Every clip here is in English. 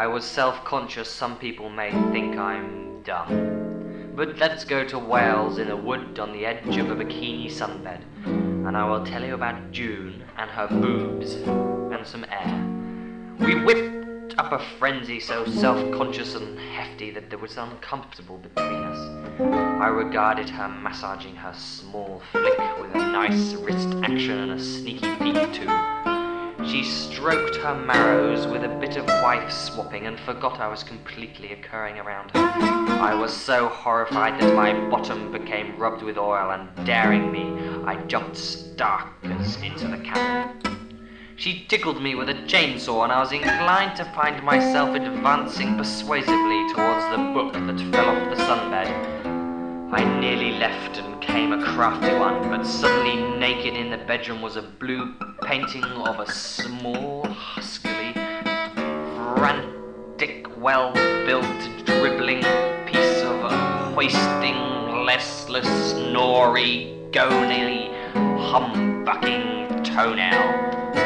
I was self-conscious. Some people may think I'm dumb. But let's go to Wales in a wood on the edge of a bikini sunbed, and I will tell you about June and her boobs and some air. We whipped up a frenzy so self-conscious and hefty that there was uncomfortable between us. I regarded her massaging her small flick with a nice wrist action and a sneaky peek too. She stroked her marrows with a bit of wife swapping and forgot I was completely occurring around her. I was so horrified that my bottom became rubbed with oil, and daring me, I jumped starkers into the cabin. She tickled me with a chainsaw, and I was inclined to find myself advancing persuasively towards the book that fell off the sunbed. I nearly left and came a crafty one, but suddenly naked in the bedroom was a blue painting of a small, huskily, frantic, well-built, dribbling piece of a hoisting, restless, snory, gonily, humbucking toenail.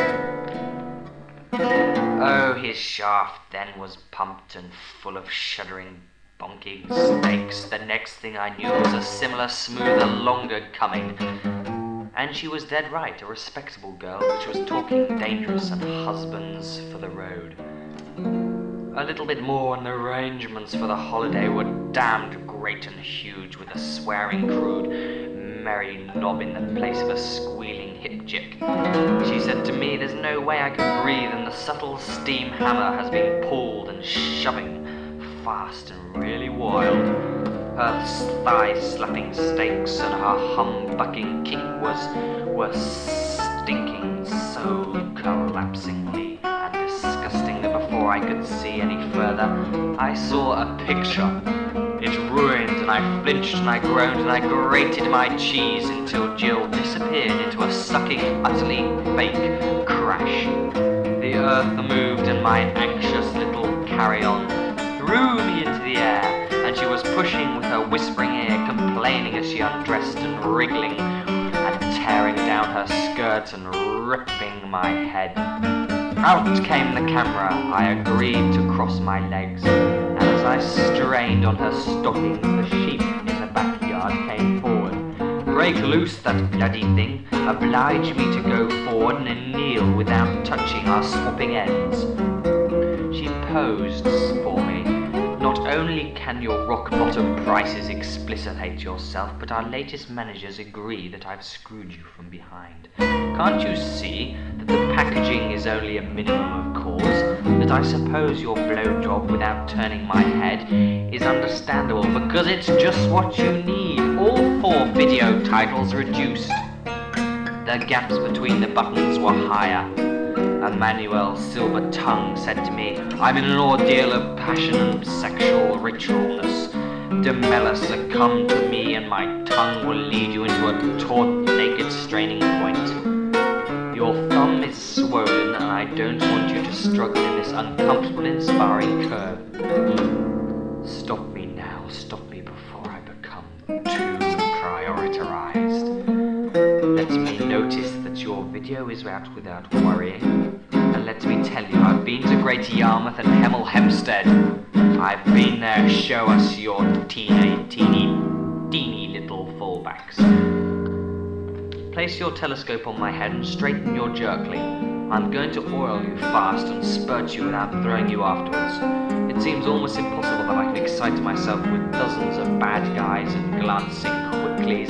Oh, his shaft then was pumped and full of shuddering bonking stakes. The next thing I knew was a similar, smoother, longer coming. And she was dead right, a respectable girl which was talking dangerous and husbands for the road. A little bit more and the arrangements for the holiday were damned great and huge, with a swearing crude merry knob in the place of a squealing hip chick. She said to me, there's no way I can breathe, and the subtle steam hammer has been pulled and shoving fast and really wild. Her thigh-slapping steaks and her humbucking kick were stinking so collapsingly and disgusting that before I could see any further, I saw a picture. It ruined, and I flinched, and I groaned, and I grated my cheese until Jill disappeared into a sucking, utterly fake crash. The earth moved, and my anxious little carry-on threw me into the air, and she was pushing with her whispering ear, complaining as she undressed and wriggling and tearing down her skirts and ripping my head. Out came the camera. I agreed to cross my legs, and as I strained on her stockings, the sheep in the backyard came forward. Break loose that bloody thing, oblige me to go forward and kneel without touching our swapping ends. She posed for me. Not only can your rock-bottom prices explicitate yourself, but our latest managers agree that I've screwed you from behind. Can't you see that the packaging is only a minimum of course? That I suppose your blowjob without turning my head is understandable, because it's just what you need. All 4 video titles reduced. The gaps between the buttons were higher. Emmanuel's silver tongue said to me, I'm in an ordeal of passion and sexual ritualness. Demella, succumb to me and my tongue will lead you into a taut, naked straining point. Your thumb is swollen and I don't want you to struggle in this uncomfortable, inspiring curve. Stop me now, stop me before I become too prioritized. Let me notice that your video is out without worrying. And let me tell you, I've been to Great Yarmouth and Hemel Hempstead. I've been there. Show us your teeny little fallbacks. Place your telescope on my head and straighten your jerkly. I'm going to oil you fast and spurt you without throwing you afterwards. It seems almost impossible that I can excite myself with dozens of bad guys and glancing quicklies.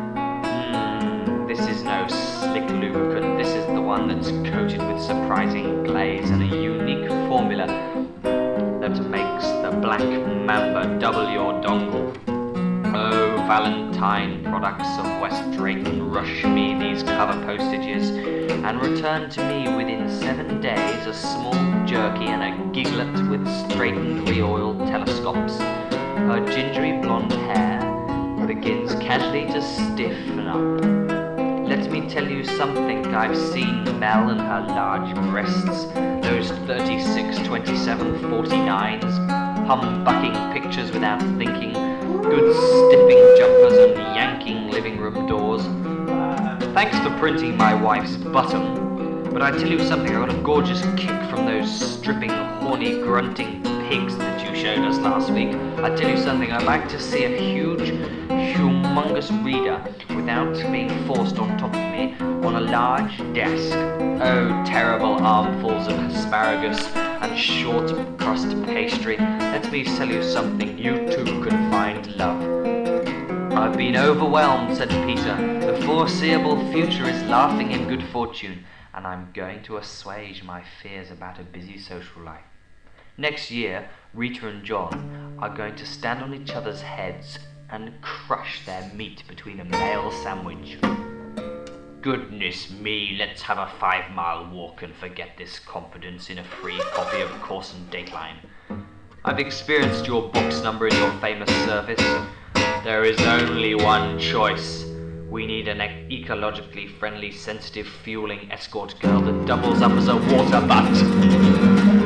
This is no slick lubricant. This is the one that's coated with surprising glaze and a unique formula that makes the black mamba double your dongle. Oh, Valentine products of West Drayton, rush me these cover postages and return to me within 7 days a small jerky and a giglet with straightened re-oiled telescopes. Her gingery blonde hair begins casually to stiffen up. Let me tell you something. I've seen Mel and her large breasts, those 36, 27, 49s, humbucking pictures without thinking, good stiffing jumpers and yanking living room doors. Thanks for printing my wife's bottom. But I tell you something, I got a gorgeous kick from those stripping, horny, grunting pigs that you showed us last week. I tell you something, I'd like to see a huge, humongous reader without being forced on top of me on a large desk. Oh, terrible armfuls of asparagus and short crust pastry. Let me tell you something, you too can find love. I've been overwhelmed, said Peter. The foreseeable future is laughing in good fortune, and I'm going to assuage my fears about a busy social life. Next year, Rita and John are going to stand on each other's heads and crush their meat between a mail sandwich. Goodness me, let's have a 5-mile walk and forget this confidence in a free copy of Course and Dateline. I've experienced your box number in your famous service. There is only one choice. We need an ecologically friendly, sensitive, fueling escort girl that doubles up as a water butt.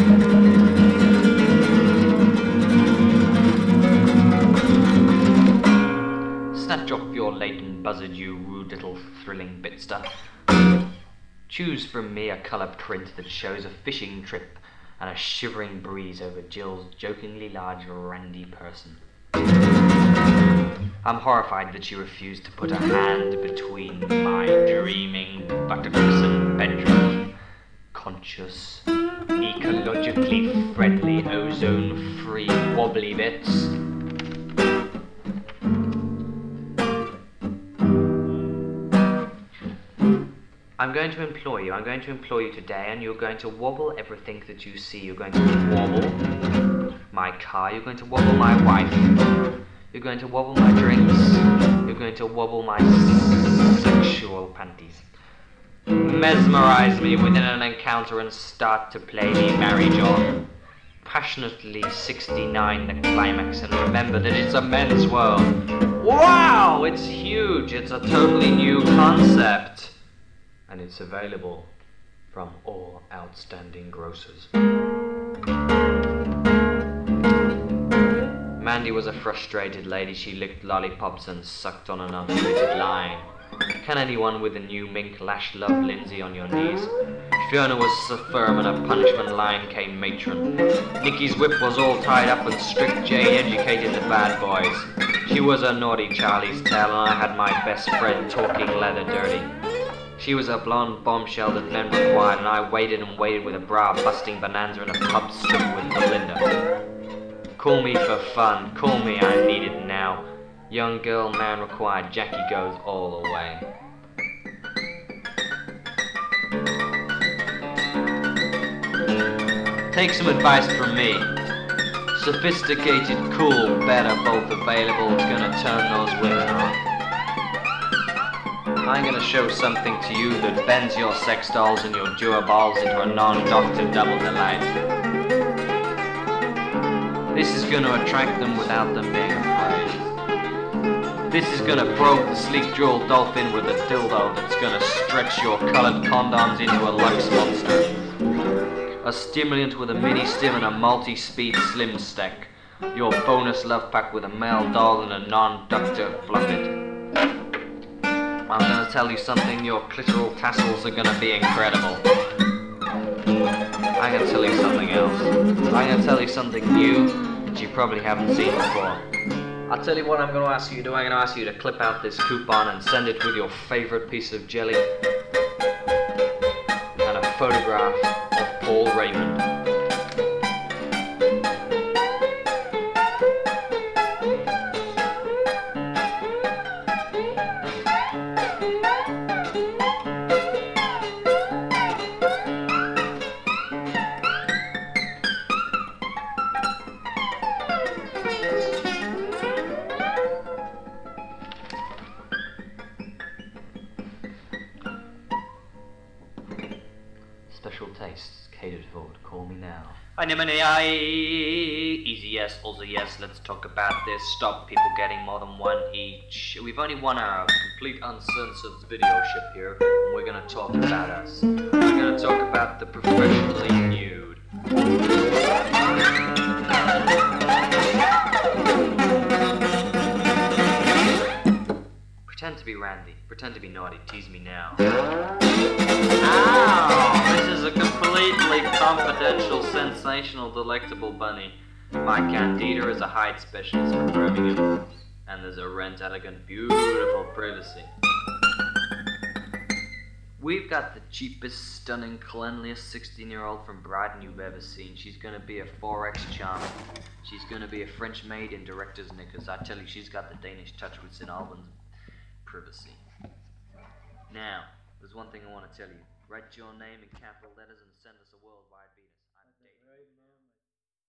Snatch off your latent buzzard, you rude little thrilling bitster. Choose from me a colour print that shows a fishing trip and a shivering breeze over Jill's jokingly large randy person. I'm horrified that she refused to put a hand between my dreaming buttocks and bedroom. Conscious, ecologically friendly, ozone-free wobbly bits. I'm going to employ you today, and you're going to wobble everything that you see. You're going to wobble my car, you're going to wobble my wife, you're going to wobble my drinks, you're going to wobble my sexual panties. Mesmerize me within an encounter and start to play me Mary John. Passionately 69 the climax, and remember that it's a men's world. Wow, it's huge, it's a totally new concept. And it's available from all outstanding grocers. Mandy was a frustrated lady. She licked lollipops and sucked on an untreated line. Can anyone with a new mink lash love Lindsay on your knees? Fiona was so firm and a punishment line came matron. Nicky's whip was all tied up and strict Jane educated the bad boys. She was a naughty Charlie's tale, and I had my best friend talking leather dirty. She was a blonde bombshell that men required, and I waited and waited with a bra-busting bonanza in a pub strip with Belinda. Call me for fun, call me, I need it now. Young girl, man required, Jackie goes all the way. Take some advice from me. Sophisticated, cool, better, both available, it's gonna turn those women on. I'm gonna show something to you that bends your sex dolls and your duraballs into a non-doctor double delight. This is gonna attract them without them being afraid. This is gonna probe the sleek jeweled dolphin with a dildo that's gonna stretch your colored condoms into a Lux monster. A stimulant with a mini stim and a multi-speed slim stack. Your bonus love pack with a male doll and a non-doctor fluffit. I'm gonna tell you something, your clitoral tassels are gonna be incredible. I'm gonna tell you something else. I'm gonna tell you something new that you probably haven't seen before. I'll tell you what I'm gonna ask you to do. I'm gonna ask you to clip out this coupon and send it with your favorite piece of jelly and a photograph of Paul Raymond. Special tastes catered for. Call me now. Easy yes, also yes. Let's talk about this. Stop people getting more than one each. We've only 1 hour of complete uncensored video ship here, and we're gonna talk about us. We're gonna talk about the professionally nude. Pretend to be Randy. Pretend to be naughty. Tease me now. Ow! sensational, delectable bunny. My candida is a height specialist from Birmingham, and there's a rent elegant, beautiful privacy. We've got the cheapest, stunning, cleanliest 16-year-old from Brighton you've ever seen. She's gonna be a 4X charm. She's gonna be a French maid in director's knickers. I tell you, she's got the Danish touch with St. Albans privacy. Now, there's one thing I want to tell you. Write your name in capital letters and send us a worldwide beating.